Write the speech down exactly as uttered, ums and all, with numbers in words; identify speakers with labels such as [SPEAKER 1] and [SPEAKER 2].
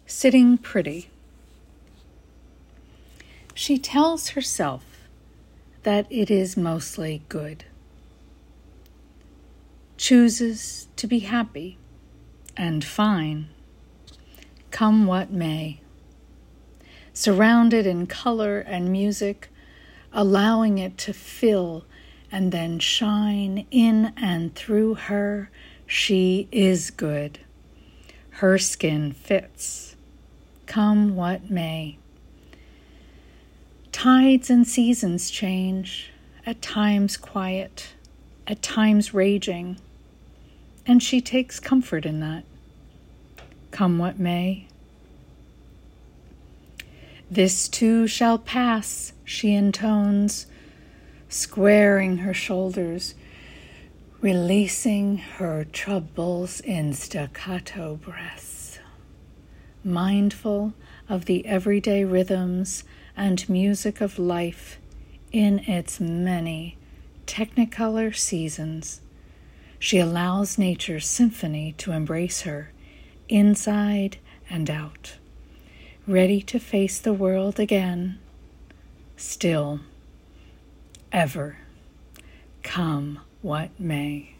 [SPEAKER 1] Sitting pretty. She tells herself that it is mostly good. Chooses to be happy and fine, come what may. Surrounded in color and music, allowing it to fill and then shine in and through her, she is good. Her skin fits, come what may. Tides and seasons change, at times quiet, at times raging, and she takes comfort in that, come what may. This too shall pass, she intones, squaring her shoulders, releasing her troubles in staccato breaths, mindful of the everyday rhythms and music of life in its many technicolor seasons. She allows nature's symphony to embrace her, inside and out, ready to face the world again, still, ever, come what may.